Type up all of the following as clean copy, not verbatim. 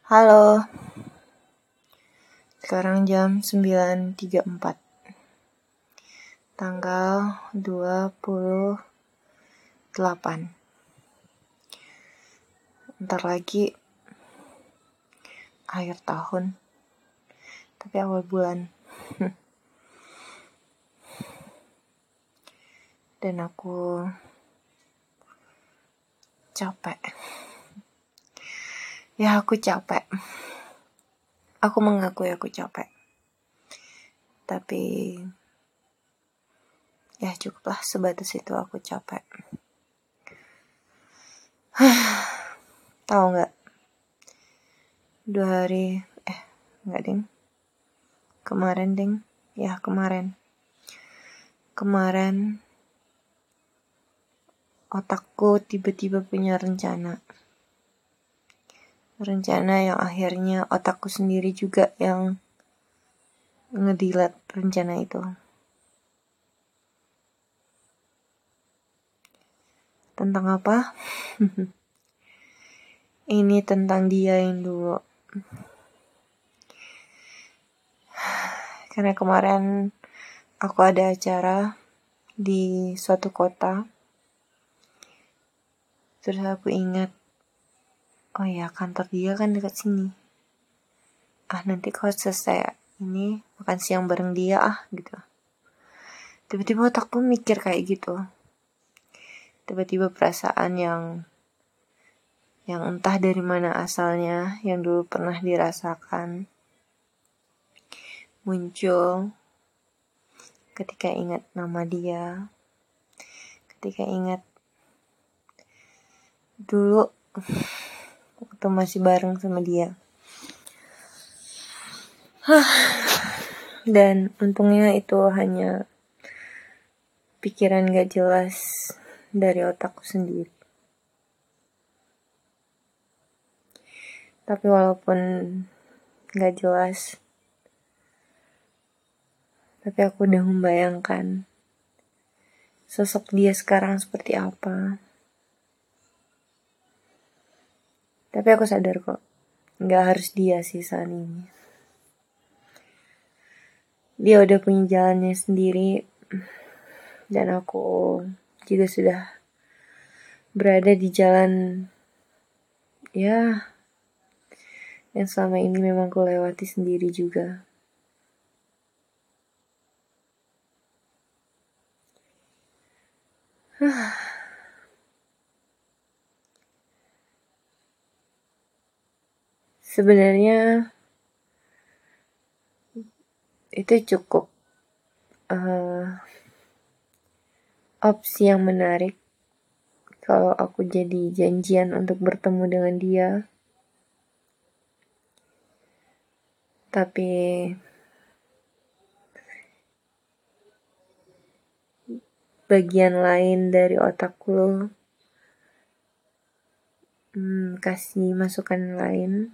Halo, sekarang jam 9.34, tanggal 28. Ntar lagi akhir tahun, tapi awal bulan. Dan aku capek. Aku capek. Aku mengakui aku capek. Tapi cukuplah, sebatas itu aku capek. Tahu nggak? 2 hari, nggak ding. Kemarin otakku tiba-tiba punya rencana yang akhirnya otakku sendiri juga yang ngedilat rencana itu. Tentang apa? Ini tentang dia yang dulu. Karena kemarin aku ada acara di suatu kota. Terus aku ingat, oh ya, kantor dia kan dekat sini. Nanti kalau selesai ini makan siang bareng dia gitu. Tiba-tiba otakku mikir kayak gitu. Tiba-tiba perasaan yang entah dari mana asalnya, yang dulu pernah dirasakan, muncul ketika ingat nama dia, ketika ingat dulu waktu masih bareng sama dia. Dan untungnya itu hanya pikiran gak jelas dari otakku sendiri. Tapi walaupun gak jelas, tapi aku udah membayangkan sosok dia sekarang seperti apa. Tapi aku sadar kok, gak harus dia sih saat ini. Dia udah punya jalannya sendiri, dan aku juga sudah berada di jalan yang selama ini memang aku lewati sendiri juga. Sebenarnya itu cukup opsi yang menarik kalau aku jadi janjian untuk bertemu dengan dia. Tapi bagian lain dari otakku kasih masukan lain.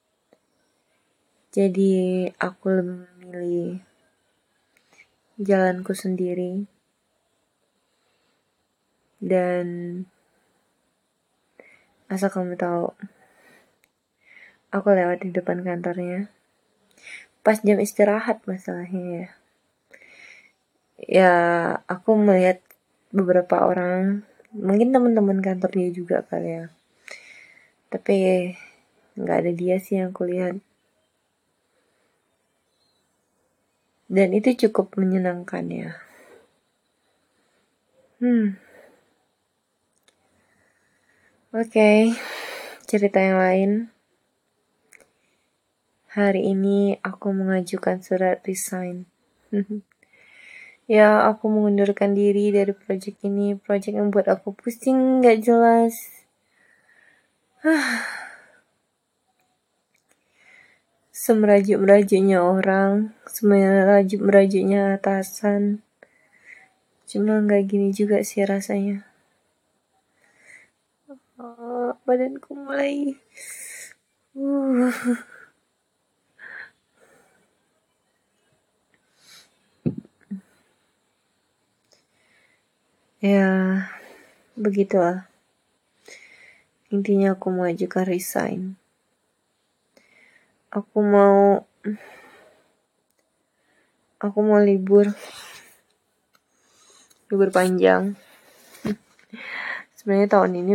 Jadi aku lebih memilih jalanku sendiri. Dan asal kamu tahu, aku lewat di depan kantornya pas jam istirahat masalahnya ya. Aku melihat beberapa orang, mungkin teman-teman kantor dia juga kali ya, tapi nggak ada dia sih yang kulihat. Dan itu cukup menyenangkan ya. Oke, cerita yang lain. Hari ini aku mengajukan surat resign. Aku mengundurkan diri dari project ini, project yang buat aku pusing gak jelas. Semerajuk-merajuknya orang, semerajuk-merajuknya atasan. Cuma gak gini juga sih rasanya. Badanku mulai begitulah. Intinya aku mengajukan resign. Aku mau libur panjang. Sebenarnya tahun ini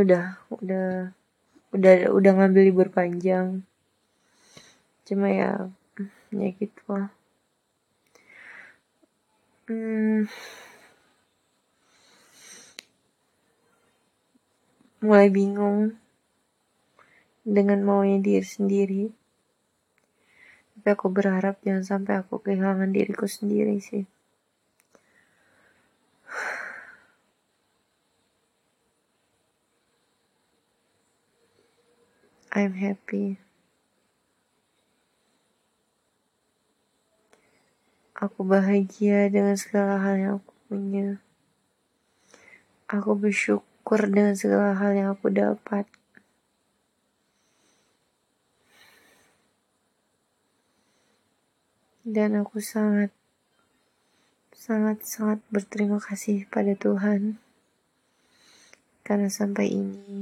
udah ngambil libur panjang. Cuma ya gitu lah. Mulai bingung dengan maunya diri sendiri. Tapi aku berharap jangan sampai aku kehilangan diriku sendiri sih. I'm happy. Aku bahagia dengan segala hal yang aku punya. Aku bersyukur dengan segala hal yang aku dapat. Dan aku sangat berterima kasih pada Tuhan. Karena sampai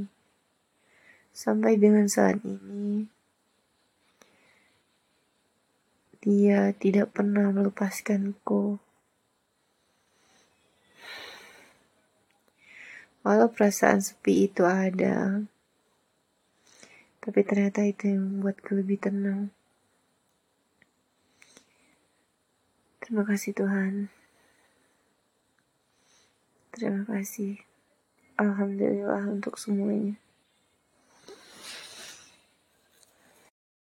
dengan saat ini, Dia tidak pernah melepaskanku. Walau perasaan sepi itu ada, tapi ternyata itu yang membuatku lebih tenang. Terima kasih Tuhan. Terima kasih. Alhamdulillah untuk semuanya.